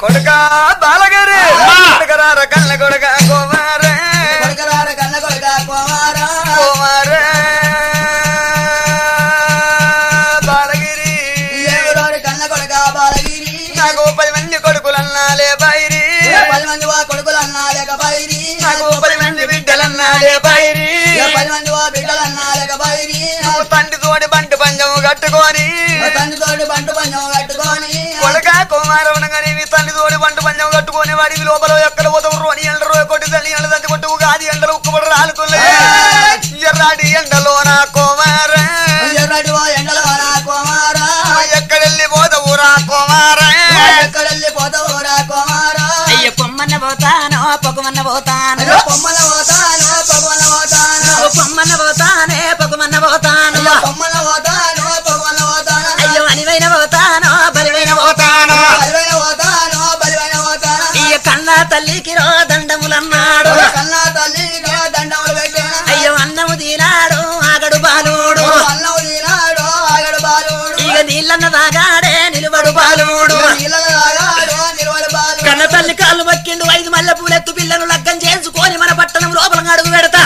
కొడుక బాలగారి కొడుకరార కన్న కొడుక కుమారే కొడుకరార కన్న కొడుక కుమారా కుమారే బాలగిరి ఎవరోరి కన్న కొడుక బాలగిరి నాకు 10 మంది కొడుకులన్నాలే బైరి 10 మంది వా కొడుకులన్నా లేక బైరి నాకు 10 మంది బిడ్డలన్నాలే బైరి 10 మంది వా బిడ్డలన్నా లేక బైరి నువ్వు తండ్రి తోడి బంటి పంజం కట్టుకొని తండ్రి తోటి బంటు పంజం కట్టుకొని కొడుక కుమారవనగానే మీ తండ్రి తోడి బంటు పంజం కట్టుకొని వాడి లోపల ఎక్కడ పోతావు రోని ఎండలు కొట్టి తల్లి ఎండ తండ్రి కొట్టు గాది ఎండలు ఉక్కుబడి రాలుతున్నాయి ఎర్రాడి ఎండలో నా కుమార ఎర్రటి వా ఎండలో నా కుమారా ఎక్కడెళ్ళి పోతావు రా కుమార ఎక్కడెళ్ళి పోతావు రా కుమారా అయ్య పొమ్మన్న పోతానో పొగమన్న పోతాను పొమ్మల పోతాను పొగమల పోతాను పొమ్మన్న పోతానే పొగమన్న పోతాను పొమ్మల పోతాను పొగమల పోతాను అయ్యో అనివైన పోతానో బలివైన పోతాను బలివైన పోతాను బలివైన పోతాను అయ్య కన్నా తల్లికి రో దండములన్నాడు కన్నా తల్లికి దండములు పెట్టాను అయ్యో అన్నము తినాడు ఆగడు బాలుడు అన్నం తినాడు ఆగడు బాలుడు ఇక నీళ్ళన్న తాగాడే నిలువడు బాలుడు నీళ్ళలో తాగాడు నిలవడు బాలుడు కన్న తల్లి కాళ్ళు మక్కిండు 5 మల్లె పూలెత్తు పిల్లను లగ్గం చేసుకొని మన పట్టణం లోపల అడుగు పెడతా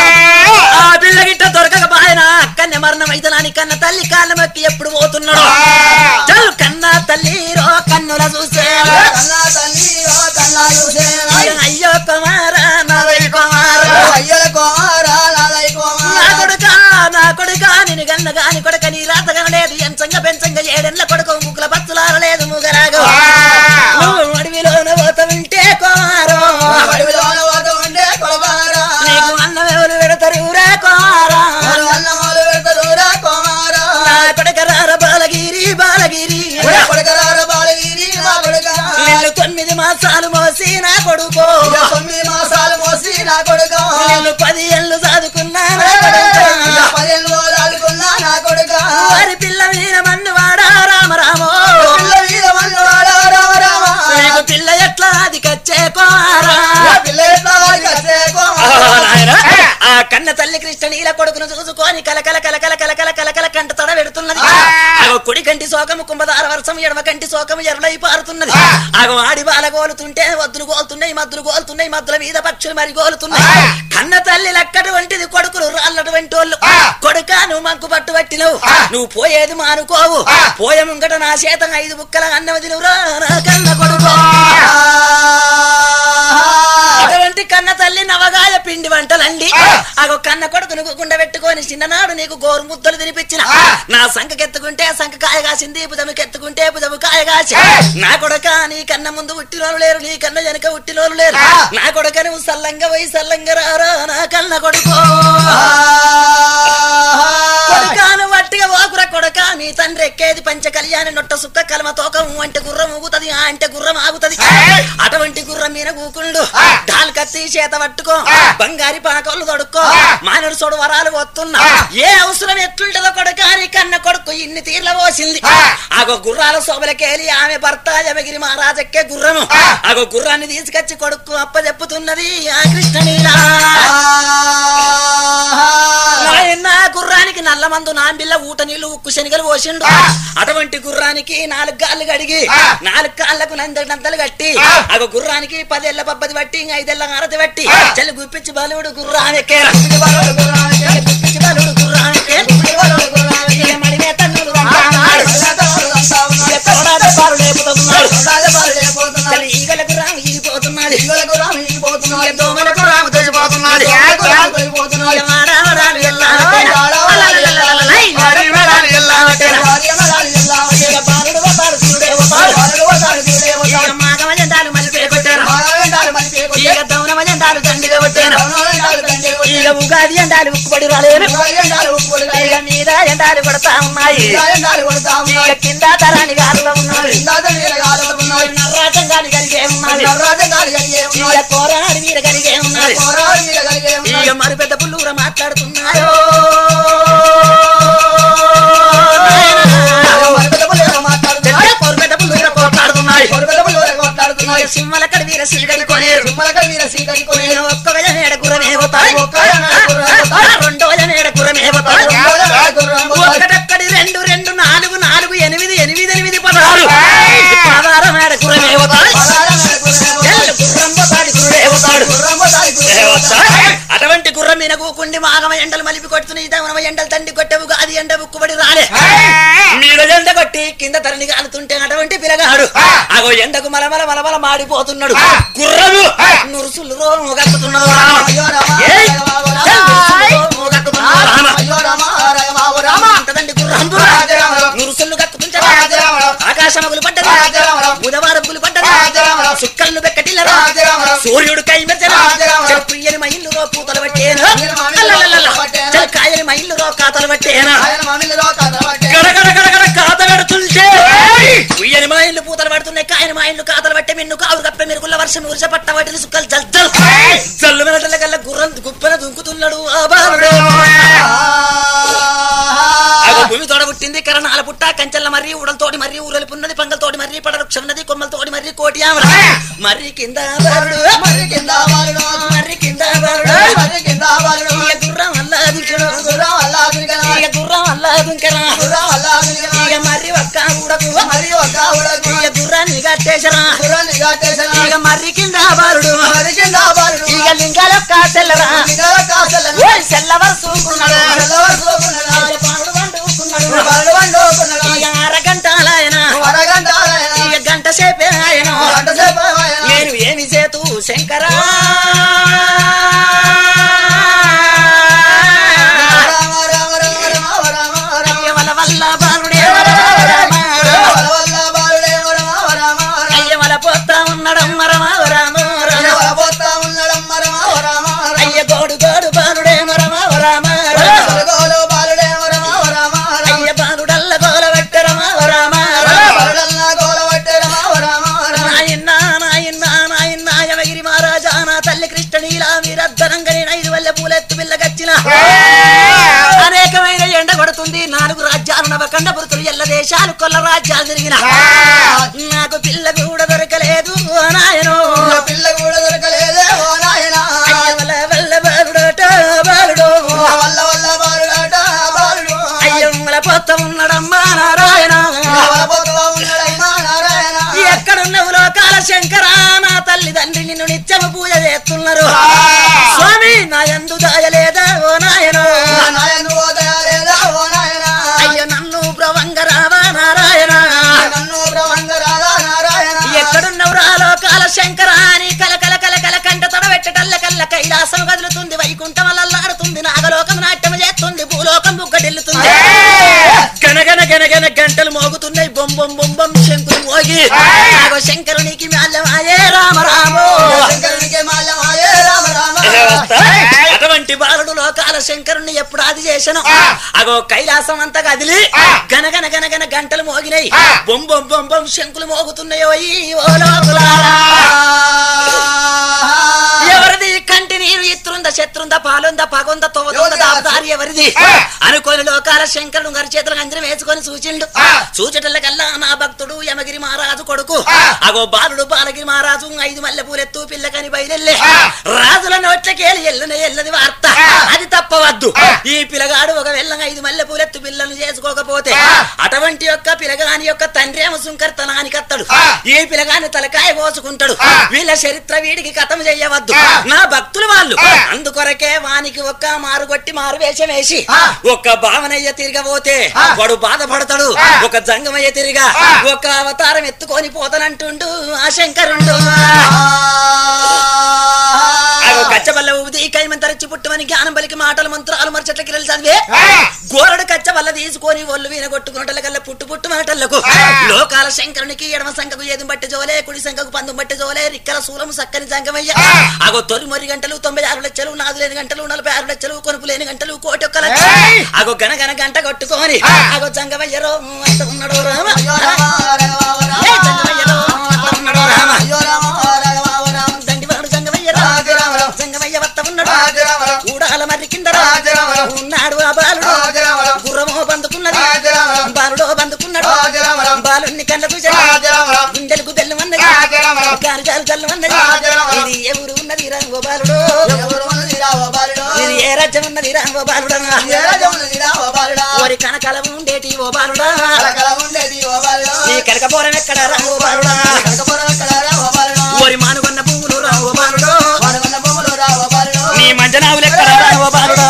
ఆ పిల్ల గిట్ట దొరకక బాయన అక్కన్నే మరణం అయితనాని కన్న తల్లి కాళ్ళ మక్కి ఎప్పుడు పోతున్నాడు చల్ కన్న తల్లి రో కన్నుల చూసే కన్నా తల్లి కన్నా చూసేనా అయ్యో కుమారా నాదై కుమారా అయ్యల కుమారా నాదై కుమారా నా కొడుక నేను గన్న గాని కొడుక నీ రాత కనలేదు ఎంచంగా పెంచంగా 7 ఏళ్ల కొడుకు ముక్కుల పచ్చులారలేదు ముగరాగు నువ్వు అడవిలోన పోతవుంటే కుమారో అడవిలోన పోతవుంటే కుమారా నీకు అన్నమెవరు పెడతారు రా కుమారా అన్నమాలు పెడతారు రా కుమారా నా కొడుక రార బాలగిరి బాలగిరి కొడుకరార బాలగిరి మా కొడుక నిన్ను 9 మాసాలు మోసి నా కొడుకో 9 మాసాలు మోసి నా కొడుక నిన్ను 10 ఏళ్ళు చదువుకున్నా నా కొడుక 10 ఏళ్ళు ఆడుకున్నా నా కొడుక వారి పిల్ల వీర మన్ను వాడా రామ రామో పిల్ల వీర మన్నవాడా రామ రామ నీకు పిల్ల ఎట్లా అది కచ్చే కుమారా పిల్ల ఎట్లా కసే నాయనా, ఆ కన్న తల్లి కృష్ణ నీల కొడుకును చూసుకొని కలకల కలకల కలకల కలకల కంట తడ పెడుతున్నది ఆగో కుడి కంటి శోకము కుంభధార వర్షం ఎడమ కంటి శోకము ఎర్రలై పారుతున్నది ఆగో ఆడి బాల గోలుతుంటే వద్దులు గోలుతున్నాయి మద్దులు గోలుతున్నాయి మద్దుల మీద పక్షులు మరి గోలుతున్నాయి కన్న తల్లి లక్కటి వంటిది కొడుకులు రాళ్ళటువంటి వాళ్ళు కొడుక నువ్వు మంకు పట్టు పట్టినవు నువ్వు పోయేది మానుకోవు పోయే ముంగట నా చేత 5 బుక్కల అన్నవది నువ్వు కన్న కొడుకో అటువంటి కన్న తల్లి నవగాయ పిండి వంటలండి ఆగో కన్న కొడుకును గుండె పెట్టుకొని చిన్ననాడు నీకు గోరు ముద్దలు తినిపించిన నా సంఖకెత్తుకుంటే సంఖ కాయ కాసింది భుజముకెత్తుకుంటే భుజము కాయ కాసి నా కొడుక నీ కన్న ముందు ఉట్టినోళ్ళు లేరు నీ కన్న వెనక ఉట్టినోళ్ళు లేరు నా కొడుక నువ్వు సల్లంగా పోయి సల్లంగా రారా నా కన్న కొడుకో కొడుకాను వట్టిగా ఓకుర కొడుక నీ తండ్రి ఎక్కేది పంచ కళ్యాణి నొట్ట సుక్క కలమ తోకం అంటే గుర్రం ఊగుతది ఆ అంటే గుర్రం ఆగుతది అటువంటి గుర్రం మీద కూకుండు డాల్ కత్తి చేత పట్టుకో బంగారి పాకలు తొడుక్కో మానవుడు చూడు వరాలు వస్తున్నా ఏ అవసరం ఎట్లుంటదో కొడుక నీ కన్న కొడుకు ఇన్ని తీర్ల పోసింది ఆగో గుర్రాల శోభలకేలి ఆమె భర్త యమగిరి మహారాజెక్కే గుర్రము ఆగో గుర్రాన్ని తీసుకొచ్చి కొడుకు అప్ప చెప్పుతున్నది ఆ కృష్ణనీలా నా గుర్రానికి నల్ల మందు నాంబిల్ల ఊట నీళ్లు ఉక్కు శనిగలు పోసిండు అటువంటి గుర్రానికి 4 గాళ్ళు కడిగి 4 కాళ్లకు నందలు కట్టి ఆగో గుర్రానికి 10 ఏళ్ల పబ్బది బట్టి 5 ఏళ్ల ఆరతి బట్టి చెల్లి గుప్పించి బలుడు గుర్రానికే గుప్పించి బలుడు గుర్రానికే మడిమే తన్నులు ఈగల గుర్రం ఈగిపోతున్నది దోమల గుర్రం తెచ్చిపోతున్నది మాగమజంటాలు మళ్ళీ కొట్టారు ఇక దౌనమజంటాలు దండిగా కొట్టాను ఇక ఉగాది ఎండాలు ఉక్కుపడి రాలేను ఇక మీద ఎండాలు కొడతా ఉన్నాయి ఇక కింద తరాని గారులో ఉన్నాయి నర్రాటం గాలి కలిగే ఉన్నది ఇక కోరాడి మీద కలిగే ఉన్నది ఇక మరి పెద్ద పుల్లూర మాట్లాడుతున్నాయో సింహలకడ వీర సీగడి కొనేరు ఒక్క వజనేడ గుర్రమే పోతాయి 2 వజనేడ గుర్రమే పోతాయి ఒకటక్కడి 2 2 4 4 8 8 8 16 16 మేడ గుర్రమే పోతాయి ఊకుండి మాగమ ఎండలు మలిపి కొడుతున్నాయి దమనమ ఎండలు తండ్రి కొట్టేవు గాది ఎండ ఉక్కుబడి రాలే మీద ఎండ కొట్టి కింద తరణి కాలుతుంటే అటువంటి పిల్లగాడు అగో ఎండకు మలమల మలమల మాడిపోతున్నాడు గుర్రము నురుసులు రోగక్కుతున్నాడు నురుసులు కక్కుతుంటాడు ఆకాశమగులు పడ్డది బుధవారపులు పడ్డది సుక్కళ్ళు బెక్కటిల్లరా సూర్యుడు కై ప్రియని మా ఇల్లు రో పూతలు పట్టేనా కాయని మా ఇల్లు రో కాతలు పట్టేనా కాత పెడుతుంటే ఉయ్యని మా ఇల్లు పూతలు పడుతున్నాయి కాయని మా ఇల్లు కాతలు పట్టే మిన్ను కావురు కప్ప మెరుగుల వర్షం ఉరిస పట్ట వాటిని సుక్కలు జల్జల్ జల్లు వెనటల కల్లా గుర్రం గుప్పన దుంకుతున్నాడు భూమి తోడ పుట్టింది కరణాల పుట్ట కంచెల మర్రి ఉడలతోటి మర్రి ఊరలిపున్నది పంగలతోటి మర్రి పడవృక్షం ఉన్నది కొమ్మలతోటి మర్రి కోటి ఆమల మర్రి కింద గుర్రం అల్లా దుంకరా మర్రి ఒక్క ఉడకు గుర్రాన్ని కట్టేసరా ఇక మర్రి కింద బాలుడు ఇక లింగాలొక్క తెల్లరా తెల్లవరు చూకున్నాడు అరగంట ఆయన ఇక గంట సేపే ఆయన నేను ఏమి చేతు శంకరా వల్ల బాలుడే అయ్య వల పోతా ఉన్నాడమ్మ రమా రామ అయ్య గోడు గోడు బాలుడే రమా రామ అయ్య బాలుడల్ల గోల పెట్ట రమా రామ నాయన్న యమగిరి మహారాజా నా తల్లి కృష్ణ నీలా మీరద్దనంగా నేను 5 వల్ల పూలెత్తు పిల్లగచ్చిన అనేకమైన ఎండ కొడుతుంది 4 రాజ్యాలు నవకండపురుతులు ఎల్ల దేశాలు కొల్ల రాజ్యాలు తిరిగిన నాకు పిల్ల కూడా దొరకలేదు ఓ నాయనో పిల్ల కూడా దొరకలేదే ఓ నాయనా వల్ల వల్ల బాలుడట బాలుడు అయ్యమ్మల పొత్త ఉన్నాడమ్మా నారాయణ ఎక్కడున్నవు లోకాల శంకరా నా తల్లిదండ్రి నిన్ను నిత్యము పూజ చేస్తున్నారు స్వామి నా యందు దయలేదా ఓ నాయనో అయ్యో నన్ను బ్రవంగరావా నారాయణ ఎక్కడున్నవు రా లోకాల శంకరా అని కల కల కల కల కంట తొడబెట్టటల్ల కల్ల కైలాసం కదులుతుంది వైకుంఠం అల్లల్లాడుతుంది నాగలోకం నాట్యం చేస్తుంది భూలోకం బుగ్గడిల్లుతుంది గనగన గనగన గంటలు మోగుతున్నాయి బొం బొం బొం బొం శంకులు మోగి శంకరునికి మాల్యమాయే రామ రామో అటువంటి బాలుడు లోకాల శంకరుణ్ణి ఎప్పుడు ఆది చేశాను అగో కైలాసం అంతా కదిలి గనగన గనగన గంటలు మోగినాయి బొం బొం బొం బొం శంకులు మోగుతున్నాయో ఓ లోకులారా ఎవరిది కంటి నీరు ఇత్రుంద శత్రుంద పాలుంద పగుంద తొవదుంద దారి ఎవరిది అనుకోని లోకాల శంకరుడు గారి చేతులకు అందరం వేసుకొని సూచిండు సూచటల్లకల్లా నా భక్తుడు యమగిరి మహారాజు కొడుకు అగో బాలుడు బాలగిరి మహారాజు 5 మల్లె పూలెత్తు పిల్లకని బయలుల్లే రాజుల నోట్లకేలి ఎల్లది వార్త అది తప్పవద్దు ఈ పిల్లగాడు ఒక వెళ్ళంగా 5 మల్లె పూలెత్తు పిల్లలను చేసుకోకపోతే అటువంటి యొక్క పిల్లగాని యొక్క తండ్రి ఏమో సుంకర్తనానికత్తడు ఈ పిల్లగాని తలకాయ పోసుకుంటాడు వీళ్ళ చరిత్ర వీడికి కథం చెయ్యవద్దు నా భక్తులు వాళ్ళు అందుకొరకే వానికి ఒక్క మారు కొట్టి మారు వేషం వేసి ఒక్క భావనయ్య తిరగబోతే వాడు బాధపడతాడు ఒక జంగమయ్య తిరిగా ఒక అవతారం ఎత్తుకొని పోతానంటుండు ఆ శంకరుండు కచ్చబల్ల ఊది కైమంతరచి పుట్టుమని జ్ఞానం బలికి మాటలు మంత్రాలు మరచట్ల కిరలు చదివే గోరడు కచ్చబల్ల తీసుకొని ఒళ్ళు వీన కొట్టుకున్నట్ల కల్లా పుట్టు పుట్టు మాటలకు లోకాల శంకరునికి ఎడమ సంఖకు ఏది బట్టి జోలే కుడి సంఖకు పందు బట్టి జోలే రిక్కల సూలము సక్కని జంగమయ్య అగో 9 గంటలు 96 లక్షలు 4 గంటలు 46 లక్షలు కొనుపు లేని గంటలు 1,01 లక్ష అగో గనగన గంట కొట్టుకొని అగో జంగమయ్యరో అంత ఉన్నాడు రామ జంగమయ్యరో అంత ఉన్నాడు రామ దండివాడు జంగమయ్యరో జంగమయ్య వత్త ఉన్నాడు ఊడాల మర్రి కింద ఉన్నాడు ఆ బాలుడు గుర్రమో బందుకున్నది బాలుడో బందుకున్నాడు బాలుడిని కళ్ళకు గుండెలకు బెల్లం అన్నది గాలిజాలు జల్లు అన్నది ఇది ఏ ఊరు ఉన్నది రాంగో బాలుడు ఇది ఏ రాజ్యం ఉన్నది రాంగో బాలుడా ఓరి కనకల ఉండేటి ఓ బాలుడా ఈ కనకపోరం ఎక్కడ రాంగో బాలుడా ఓరి మానుగొన్న పువ్వులు రాంగో బాలుడు నీ మంజనావులు ఎక్కడ రాంగో బాలుడా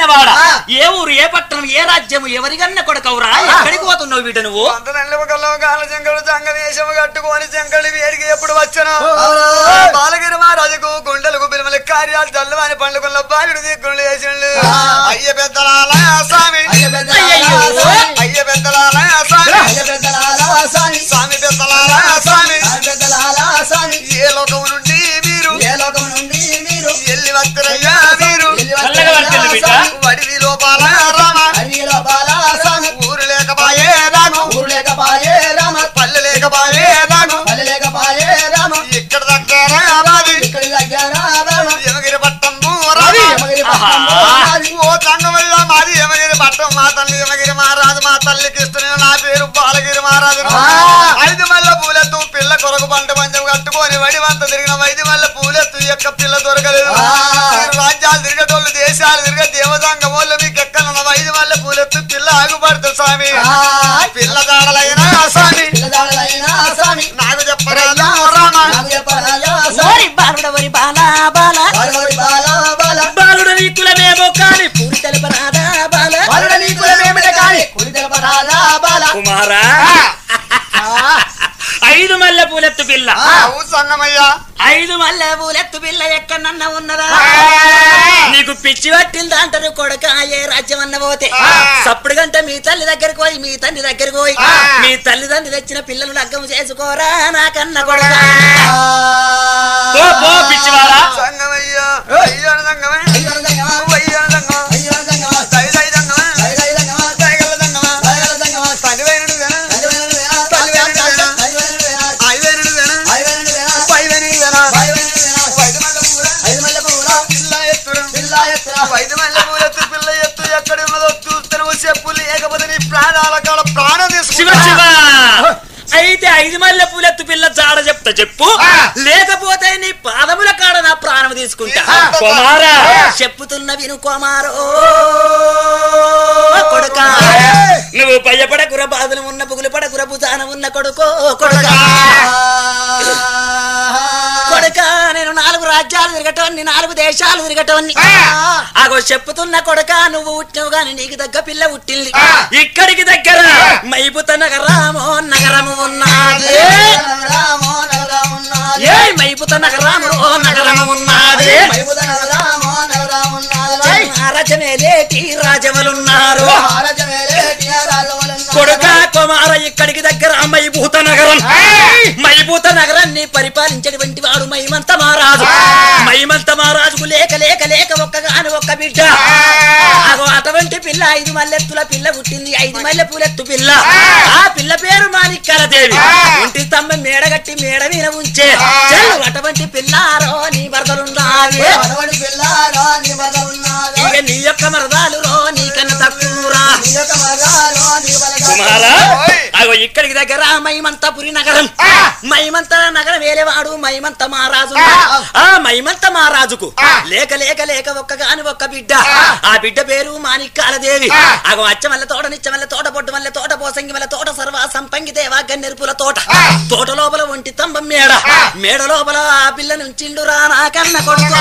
కన్నవాడ ఏ ఊరు ఏ పట్టణం ఏ రాజ్యము ఎవరికన్న కొడకవురా ఎక్కడికి పోతున్నావు బిడ్డ నువ్వు జంగవేషము కట్టుకొని జంగళి వేడికి ఎప్పుడు వచ్చను బాలగిరి మహారాజుకు గుండెలకు బిలుమల కార్యాలు చల్లవాని పండుగల బాలుడు దిక్కులు వేసిండు అయ్య పెద్దలాల స్వామి అయ్య పెద్దలాల స్వామి స్వామి పెద్దలాల స్వామి ఏ లోకం నుండి మీరు ఎల్లి వద్దరయ్యా మీరు వడివి లోపాల రామ ఊరు లేకపాయే రామ పల్లె లేకపాయే రామ ఇక్కడ దగ్గర యమగిరి పట్టం ఓ తంగమయ్య మాది యమగిరి పట్టం మా తల్లి యమగిరి మహారాజు మా తల్లి కృష్ణుని నా పేరు బాలగిరి మహారాజు 5 మల్ల పూలెత్తు పిల్ల కొరకు పంట పంచం కట్టుకొని వడివంత తిరిగిన 5 మల్ల పూలెత్తు యొక్క పిల్ల దొరకలేదు రాజ్యాలు తిరిగేటోళ్ళు దేశాలు తిరిగే దేవదాంగ వాళ్ళు మీకు ఎక్కనున్న 5 మల్ల పూలెత్తు పిల్ల ఆగుపడుతుంది స్వామి పిల్ల దాడలైనా స్వామి నాకు చెప్పరాదా బాలుడు నీ కులమేమో కాని పూరి తెలపరాదా బాల కుమారా 5 మల్లె పూలెత్తు పిల్ల సంగమయ్యా 5 మల్లె పూలెత్తు పిల్ల ఎక్కడన్నా ఉన్నదా నీకు పిచ్చి పట్టిందా అంటారు కొడుక ఏ రాజ్యం అన్న పోతే సప్పుడు గంట మీ తల్లి దగ్గరికి పోయి మీ తండ్రి దగ్గరికి పోయి మీ తల్లిదండ్రి తెచ్చిన పిల్లలు లగ్గం చేసుకోరా నాకన్న కొడుక పిచ్చివాడా సంగమయ్యా అయ్యా సంగమే అయితే 5 మల్లె పూలెత్తు పిల్ల జాడ చెప్తా చెప్పు లేకపోతే నీ పాదముల కాడ నా ప్రాణం తీసుకుంటా కుమారా చెప్పుతున్న విను కుమారో కొడుక నువ్వు భయపడకుర బాధలు ఉన్న పుగులు పడకుర భుజాన ఉన్న కొడుకో కొడుక నేను 4 రాజ్యాలు తిరగటోన్ని 4 దేశాలు తిరగటోన్ని ఆగో చెప్పుతున్న కొడుక నువ్వు పుట్టినవు గాని నీకు దగ్గ పిల్ల పుట్టింది ఇక్కడికి దగ్గర మైపుత నగరము ఉన్నది మైపుత నగరము ఉన్నది రాజమేలేటి రాజములున్నారు కొడుక కుమార ఇక్కడికి దగ్గర మైభూత నగరాన్ని పరిపాలించేటువంటి వాడు మైమంత మహారాజుకు లేక లేక లేక ఒక్కగాని ఒక్క బిడ్డ అటువంటి పిల్ల 5 మల్లెత్తుల పిల్ల పుట్టింది 5 మల్లె పూలెత్తు పిల్ల ఆ పిల్ల పేరు మాణిక్యాలదేవి ఇంటి స్తంభం మేడగట్టి మేడ మీద ఉంచే అటువంటి పిల్లారో నీ భర్తలున్నావే ఇక నీ యొక్క మరదాలు నీకన్నా తక్కువరా కుమారా అగో ఇక్కడికి దగ్గర మైమంతపురి నగరం మైమంత నగరం వేలేవాడు మైమంత మహారాజు ఆ మైమంత మహారాజుకు లేక లేక లేక ఒక్కగాని ఒక్క బిడ్డ ఆ బిడ్డ పేరు మాణిక్యాలదేవి అగో అచ్చ మల్ల తోట నిచ్చ మల్ల తోట పొట్టు మల్ల తోట పోసంగి మల్ల తోట సర్వ సంపంగి దేవా గన్నెరుపుల తోట లోపల ఒంటి స్తంభం మేడ లోపల ఆ పిల్ల నుంచిండురా నాకన్న కొడుకు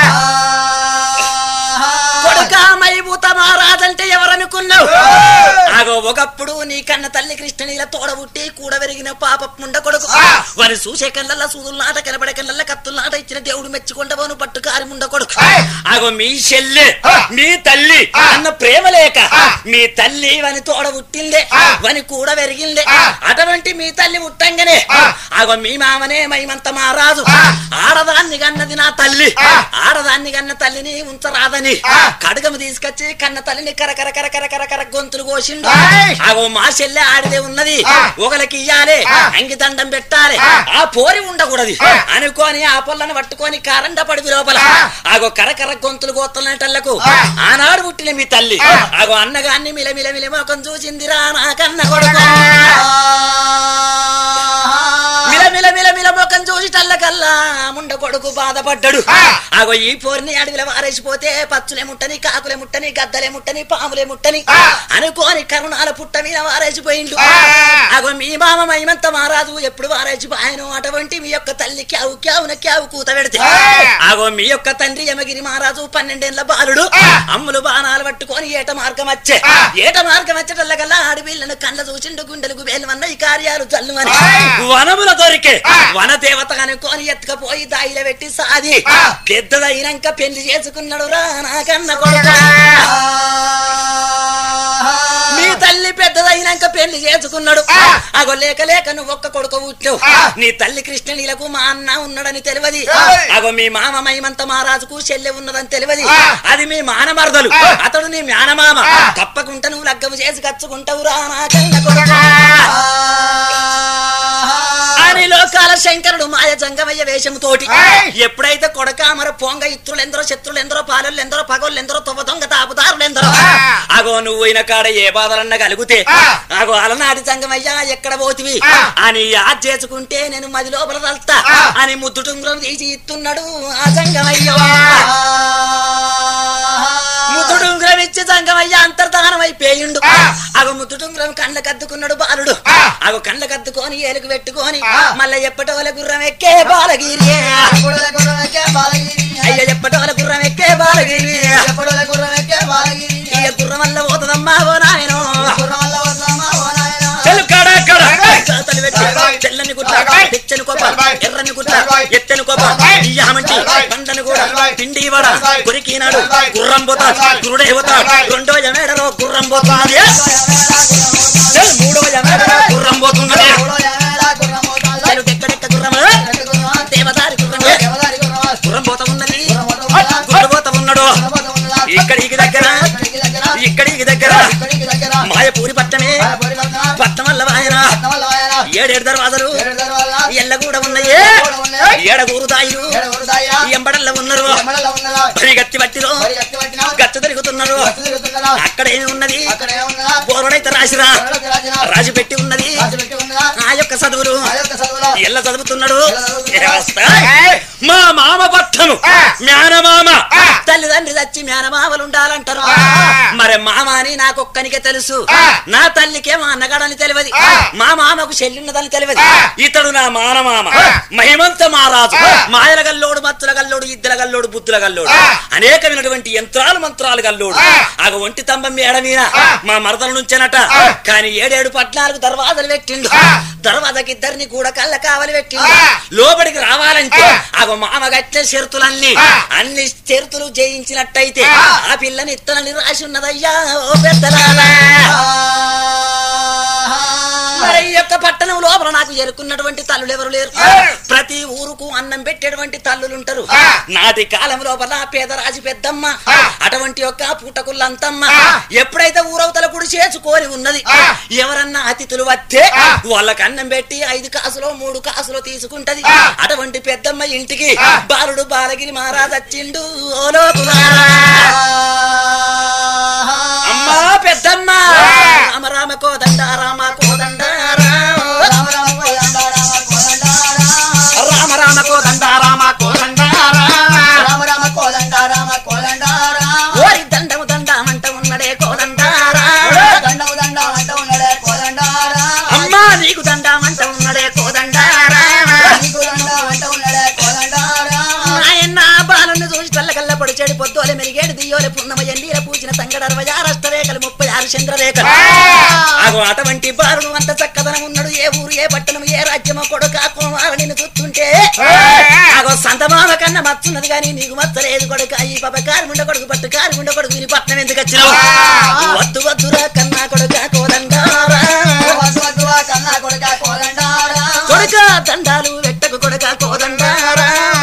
మైభూత మహారాజు అంటే ఎవరనుకున్నావు ఆగో ఒకప్పుడు నీ కన్న తల్లి కృష్ణనీల తోడ పుట్టి కూడా పెరిగిన పాప ముండ కొడుకు వారి చూసే కళ్ళ సూదుల నాట కనబడే కళ్ళ కత్తుల నాట ఇచ్చిన దేవుడు మెచ్చుకుంటవను పట్టు కారి ముండ కొడుకు ఆగో మీ చెల్లె మీ తల్లి అన్న ప్రేమ లేక మీ తల్లి వని తోడ పుట్టిందే వని కూడా పెరిగిందే అటువంటి మీ తల్లి పుట్టంగానే ఆగో మీ మామనే మైమంత మహారాజు ఆడదాన్ని కన్నది నా తల్లి ఆడదాన్ని కన్న తల్లిని ఉంచరాదని కడగము తీసుకొచ్చి కన్న తల్లిని కరకర కరకర కరకర గొంతులు కోసిండు ఆగో మా చెల్లె ఆడిదే ఉన్నది ఒకలకి ఇయ్యాలి అంగి దండం పెట్టాలి ఆ పోరి ఉండకూడదు అనుకోని ఆ పొల్లను పట్టుకొని కారండ పడివి లోపల ఆగో కరకర గొంతులు గోత్తలనేటళ్లకు ఆనాడు పుట్టిన మీ తల్లి ఆగో అన్నగాన్ని మిలమిల మిలమొకం చూసిందిరా నా కన్న కొడుకు మిలమిల మిలమిల మొక్క ముఖం చూసి టల్లకల్లా ముండ కొడుకు బాధపడ్డాడు. అగో ఈ పోరిని అడవిలో వారేసిపోతే పచ్చులే ముట్టని, కాకులే ముట్టని, గద్దలే ముట్టని, పాములే ముట్టని అనుకోని కరుణాల పుట్ట మీద వారేసిపోయిండు. అగో మీ మామ మైమంత మహారాజు ఎప్పుడు వారేసిపోయాను. అటువంటి మీ యొక్క తల్లి క్యావు క్యావున క్యావు కూత పెడితే అగో మీ యొక్క తండ్రి యమగిరి మహారాజు 12 ఏళ్ల బాలుడు అమ్ములు బాణాలు పట్టుకొని ఏట మార్గం వచ్చేటల్లకల్లా ఆడపిల్లను కళ్ళ చూసిండు. గుండెలకు వేలువన్న ఈ కార్యాలు జల్లుమని వనముల దొరికే వన దేవత అనుకోని ఎత్తుకపోయి దాయిలో పెట్టి సాది పెద్దదైనాక పెళ్లి చేసుకున్నాడు రా నాకన్న కొడుకు. మీ తల్లి పెద్దదైనాక పెళ్లి చేసుకున్నాడు. అగో లేక లేక నువ్వు ఒక్క కొడుకు పుట్టావు. నీ తల్లి కృష్ణనీలకు మా అన్న ఉన్నాడని తెలియదు. అగో మీ మామ మైమంత మహారాజుకు చెల్లె ఉన్నదని తెలియదు. అది మీ మానమర్దలు, అతడు నీ మేనమామ. తప్పకుండా నువ్వు లగ్గము చేసి కచ్చుకుంటావు రా నాకన్న కొడుకు అని లోకాల శంకరుడు మాయ జంగమయ్య వేషముతోటి ఎప్పుడైతే కొడక మరి పొంగ ఇత్రులెందరో శత్రులెందరో పాలెందరో పగోళ్ళెందరో తొవ్వ దొంగ తాపుదారులెందరో అగో నువ్వు అయిన కాడ ఏ బాధలన్నా కలిగితే అగో అలనాటి జంగమయ్య ఎక్కడ పోతివి అని యాద్ చేసుకుంటే నేను మది లోపల తల్తా అని ముద్దుటుంగురం తీసి ఇస్తున్నాడు ఆ జంగమయ్య. ముద్దుటుంగురం ఇచ్చి జంగమయ్య అంతర్ధానం అయిపోయిండు. అగో ముద్దుటుంగురం కండ్ల కద్దుకున్నాడు బాలుడు. అగో కండ్ల కద్దుకొని ఏలుగు పెట్టుకొని మళ్ళీ ఎప్పటోల గుర్రం ఎక్కే బాలగిరి, అయ్య ఎప్పటోల గుర్రం ఎక్కే బాలగిరి, ఇక గుర్రం వల్ల పోతుందమ్మా ఓ నాయనో. తెల్లని గుట్ల, తెచ్చని కొప్ప, ఎర్రని గుట్ల, ఎత్తని కొప్ప, ఇయ్యామంటి పంటను కూడా పిండి వడ కొరికినాడు. గుర్రం పోతా గురుడే పోతా, రెండో ఎమేడలో గుర్రం పోతాది, మూడో ఎమేడలో గుర్రం పోతున్నది. ఎక్కడెక్క గుర్రము దేవదారి గుర్రము గుర్రం పోతా ఉన్నది, గుర్రం పోతా ఉన్నాడు. ఇక్కడికి దగ్గర మాయపూరి పట్టమే పట్టం వల్ల ఆయన 7 దర్వాజలు ఎల్లగూడ ఉన్నాయి. ఏడగూరు దాయిలు ఎంబడల్లో ఉన్నారు. గత్తి బట్టిలో గచ్చ తిరుగుతున్నారు. అక్కడ ఏమి ఉన్నది పోరుడైతే రాసిరా రాజు పెట్టి ఉన్నది. ఆ యొక్క చదువులు ఎల్ల చదువుతున్నాడు. మా మామ పట్టము మేనమామ, తల్లిదండ్రి చచ్చి మేనమామలు ఉండాలంటారు. మరి మామ అని నాకొక్కనికే తెలుసు. నా తల్లికేమో అన్నగాడని తెలియదు, మా మామకు చెల్లిన్నదని తెలియదు. ఇతడు నా మానమామ మహిమంత మహారాజు, మాయల గల్లోడు, మత్తుల గల్లోడు, ఇద్దల గల్లోడు, బుద్ధుల గల్లోడు, అనేకమైనటువంటి యంత్రాలు మంత్రాలు గల్లోడు. ఆగ ఒంటి తంబం మేడ మీద మా మరదల నుంచేనట. కానీ 7 14 దర్వాజలు పెట్టిండు. దర్వాజకి ఇద్దరిని కూడా కళ్ళ కావలి పెట్టిండు. లోపలికి రావాలంటే ఆగ మామ గట్టిన షరతులన్నీ అన్ని షరతులు జయించినట్టయితే ఆ పిల్లని ఇత్తనని రాసి ఉన్నదయ్యా ఓ పెద్దలారా. మరి ఈ యొక్క పట్టణం లోపల నాకు ఎరుకున్నటువంటి తల్లులు ఎవరు లేరు. ప్రతి ఊరుకు అన్నం పెట్టేటువంటి తల్లులుంటారు. నాటి కాలం లోపల పేదరాజు పెద్దమ్మ, అటువంటి యొక్క పూటకుళ్ళంతమ్మ ఎప్పుడైతే ఊరవతల గుడి చేసుకొని ఉన్నది, ఎవరన్నా అతిథులు వస్తే వాళ్ళకి అన్నం పెట్టి 5 కాసులో 3 కాసులో తీసుకుంటది. అటువంటి పెద్దమ్మ ఇంటికి బాలుడు బాలగిరి మహారాజు వచ్చిండు. అమ్మా పెద్దమ్మ రామ రామ కోదండ రామ కోదండ రామ రామ కోదండ రామ కోదండ ఓరి దండము దండమంట ఉన్నడే కోదండ అమ్మా నీకు దండమంట ఉన్నడే కోదండ ఆయన బాలుని చూసి తల్లకల్ల పొడి చెడి పొద్దులే మెరిగేడు దియ్యోలే పున్నమ ఎన్నీల పూచిన తంగడ 66 రేఖలు 36 చంద్రరేఖలు. అగో అటువంటి బాలుడు అంత చక్కదనం ఉన్నాడు. ఏ ఊరు ఏ పట్టణం ఏ రాజ్యమో కొడుక కుమారుడిని చూస్తుంటే అగో సంతమామ కన్నా మచ్చున్నది కానీ నీకు మచ్చలేదు కొడుక. ఈ పాప కారుముండ కొడుకు పట్టు కారుముండ కొడుకు నీ పట్టణం ఎందుకు వచ్చినావు? వద్దు వద్దురా కన్నా కొడుక కోదండారా కొడుక దండాలు వెట్టకు కొడుక కోదండారా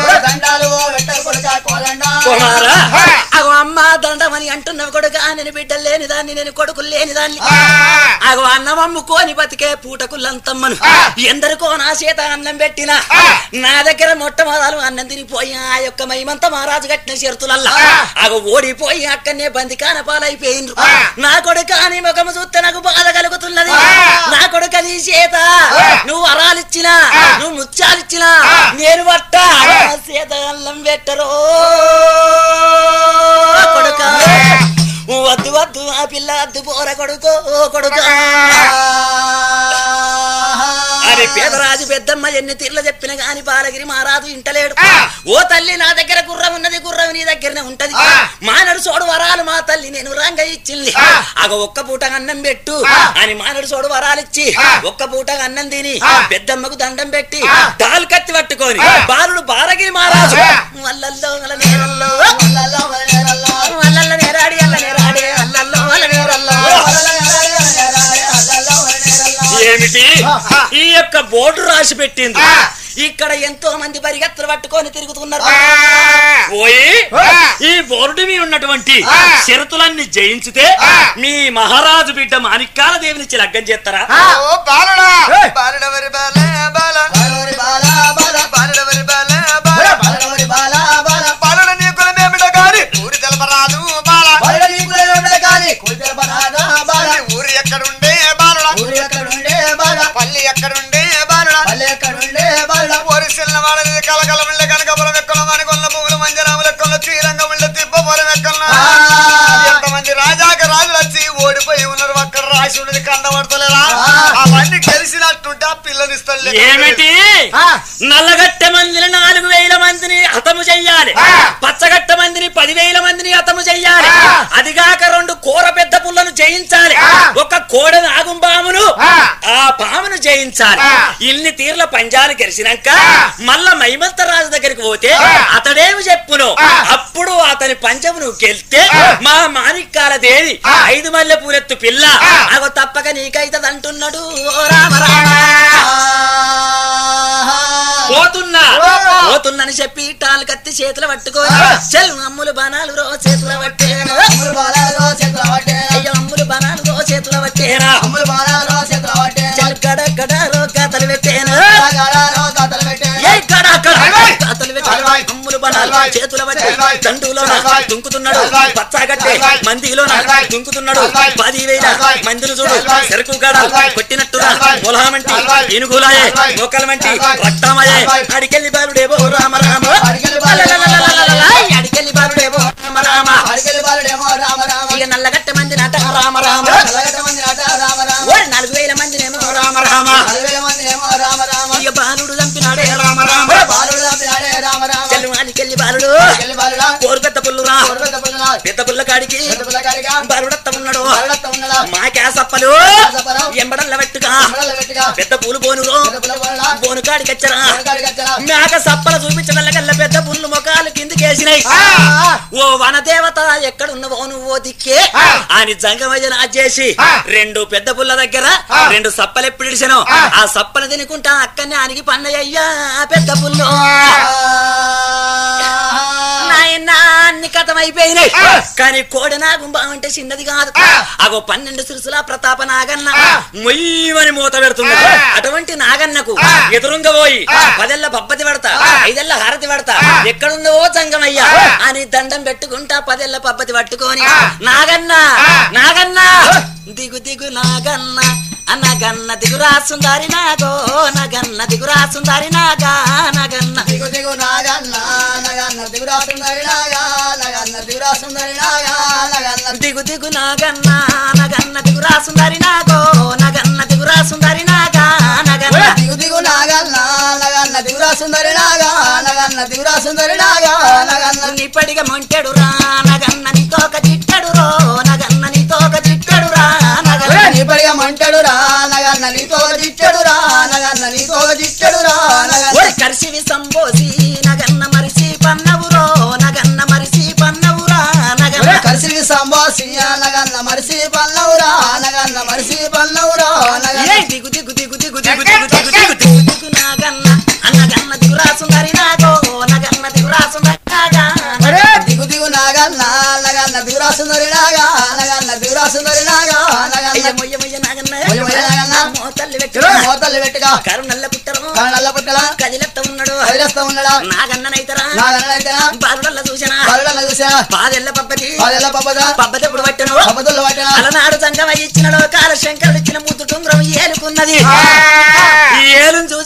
అగో అమ్మ దండమని అంటున్నావు కొడుక. నేను బిడ్డలు లేని దాన్ని, నేను కొడుకులు లేని దాన్ని. అగో అన్నం అమ్ముకోని బతికే పూటకులంతమ్మను ఎందరికో నా చేత అన్నం పెట్టినా నా దగ్గర మొట్టమొదలు అన్నం తినిపోయి ఆ యొక్క మహిమంత మహారాజు కట్టిన షరతులల్లా అగో ఓడిపోయి అక్కడనే బందికాన పాలైపోయిండ్రు. నా కొడుక నీ ముఖము చూస్తే నాకు బాధ కలుగుతున్నది. నా కొడుక నీ చేత నువ్వు వరాలిచ్చి ఇచ్చినా నువ్వు ముత్యాలిచ్చినా నేను పట్ట సీత అల్లం పెట్టరో కొడుక వద్దు వద్దు ఆ పిల్ల అద్దు పోర కొడుకో కొడుక అని పేదరాజు పెద్దమ్మ ఎన్ని తీర్లు చెప్పిన గాని బాలగిరి మహారాజు ఇంటలేడు. ఓ తల్లి నా దగ్గర గుర్రం ఉన్నది, గుర్రం నీ దగ్గరనే ఉంటది, మానడు సోడు వరాలు మా తల్లి నేను రంగ ఇచ్చింది, అగ ఒక్క పూట అన్నం పెట్టు అని మానడు సోడు వరాలు ఇచ్చి ఒక్క పూట అన్నం తిని పెద్దమ్మకు దండం పెట్టి డాల్ కత్తి పట్టుకొని బాలుడు బాలగిరి మహారాజు వల్లల్లో నేరల్లో వల్లల్ల నేరాడి అల్ల నేరాడి అల్లల్లో నేరల్లో ఏమిటి ఈ యొక్క బోర్డు రాసి పెట్టింది. ఇక్కడ ఎంతో మంది పరిగెత్తలు పట్టుకొని తిరుగుతున్నారు. పోయి ఈ బోర్డు మీద ఉన్నటువంటి షరతులన్నీ జయించితే మీ మహారాజు బిడ్డ మాణిక్యాల దేవినిచ్చి లగ్గం చేస్తారా? ఊరు ఎక్కడుండే పల్లి ఎక్కడుండే ఊరి చిన్నవాడ కలకలముండే కనకపురం ఎక్కల మనకొల్ల పువ్వులు మంజరాములు ఎక్కల శ్రీరంగముండే తిప్పపురం ఎక్కల ఎంతమంది రాజాక రాజులు వచ్చి ఓడిపోయి ఉన్నారు. అక్కడ రాసి ఉన్నది కండబడతలేరా? అవన్నీ కలిసినట్టుంటే ఆ పిల్లనిస్తాడు. ఏమిటి నల్లగట్టె మందిని 4,000 మందిని హతము చెయ్యాలి, పచ్చగట్ట మందిని 10,000 మందిని హతము చెయ్యాలి, అదిగాక 2 కూర పెద్ద పుల్లను జయించాలి, ఒక కోడ నాగుంబామును ఆ పామును జయించాలి. ఇన్ని తీర్ల పంజాలు గెలిచినాక మళ్ళా మైమంత రాజు దగ్గరికి పోతే అతడేమి చెప్పును, అప్పుడు అతని పంచమును గెలిస్తే మా మాణిక్యాల దేవి 5 మల్లె పూలెత్తు పిల్ల అగో తప్పక నీకైతది అంటున్నాడు. పోతున్నని చెప్పి టాలు కత్తి చేతులు పట్టుకోని చెల్లు అమ్ములు బాణాలు రో చేతులు పట్టేనా, అయ్యో అమ్ములు బాణాలు రో చేతులు పట్టేనా, కడ రో కథలు పెట్టేనా, అమ్ములు బాణాలు చేతుల పట్టి దండులోన దుంకుతున్నాడు, పచ్చాగట్టే మందిలోన దుంకుతున్నాడు, 10,000 మందిని చూడు చెరుకు గడ కొట్టినట్టుగా మొలహమంటి ఇనుగులాయే మోకలమంటి రక్తమయే అడికెళ్ళి బాలుడేవో రామ రామ అడికెళ్ళి బాలుడేవో రామ రామ ఇక నల్లగట్ట మంది నాట రామ రామ 4,000 మందినేమో రామ రామ ఇక బాలుడు చంపినాడే రామ రామ చెల్లు అడికెళ్ళి బాలుడు కోరు పెద్ద పుల్లురా పెద్ద పుల్ల కాడికి బాలుడత్త ఉన్నాడు, మాకే సప్పలు ఎంబడల్ల పెట్టుగా పెద్ద పూలు బోనురో బోను కాడికి వచ్చరా మేక సప్పల చూపించగల పెద్ద పుల్లు ముఖాలు కిందికేసినాయి. ఓ వనదేవత ఎక్కడున్నవో నువ్వు దిక్కే అని జంగమయ్య చేసి 2 పెద్ద పుల్ల దగ్గర 2 సప్పలు ఎప్పుడు ఇడిచాను ఆ సప్పలు తినుకుంటా అక్కడనే అనిగి పన్నయ్యా పెద్ద పుల్లు నాయనా అన్ని కథమైపోయినాయి. కానీ కోడి నాగుంబా అంటే చిన్నది కాదు, అగో 12 సిరుసుల ప్రతాప నాగన్న మొయ్యమని మూత పెడుతుంది. అటువంటి నాగన్నకు ఎదురుంగ పోయి 10 పబ్బతి పడతా 5 హారతి పడతా ఎక్కడుందో జంగమయ్యా అని దండం పెట్టుకుంటా 10 పబ్బతి పట్టుకొని నాగన్న నాగన్న దిగు దిగు నాగన్న అనగన్న దిగురా సుందరి నాగో నగన్న దిగురా సుందరి నాగా నగన్న దిగు దిగు నాగన్న నగన్న దిగురా సుందరి నాగా నగన్న దిగురా సుందరి నాగా నగన్న దిగు దిగు నాగన్న నగన్న దిగురా సుందరి నాగో నగన్న దిగురా సుందరి నాగా నగన్న దిగు దిగు నాగన్న నగన్న దిగురా సుందరి నాగా నగన్న దిగురా సుందరి నాగా నగన్న నిప్పటిగా మొంటెడు రా నగన్న నీతో ఒక చిట్టడు రో నగన్న నీతో ఒక చిట్టడు రా నగన్న నిప్పటిగా మొంటెడు రా నగన్న నీతో చిట్టడు రా నగన్న నీతో చిట్టడు రా నగన్న కరిసివి సంబోసి నగన్న మరిసి పన్నవురో నగన్న మరిసి పన్నవురా నగన్న కరిసివి సంబోసి నగన్న మరిసి పన్నవురా నగన్న మరిసి పన్నవురా నగన్న దిగు దిగు దిగు దిగు దిగు దిగు దిగు దిగు దిగు దిగు నాగన్న అన్నగన్న దిగురా సుందరి నాగో నగన్న దిగురా సుందరి నాగా దిగు దిగు నాగన్న నగన్న దిగురా సుందరి నాగా నగన్న దిగురా సుందరి నాగా నగన్న మొయ్య మొయ్య నాగన్న మోతల్లి పెట్టుగా కరుణల్ల పుట్టరు కన్నల్ల పుట్టల కదిలెత్త ఉన్నాడు కదిలేస్తా ఉన్నాడా నాగన్ననైతరా నాగన్నైతేనా బాలుడల్ల చూసినా బాలుడల్ల చూసా 10 పబ్బతి పబ్బదా పబ్బతి ఎప్పుడు పట్టను పబ్బదుల్లో పట్టినా అలనాడు సంగమయ్య ఇచ్చినలో కాలశంకరుడు ఇచ్చిన ముద్దు టుంగరం ఏలుకున్నది ఈ ఏలును చూసి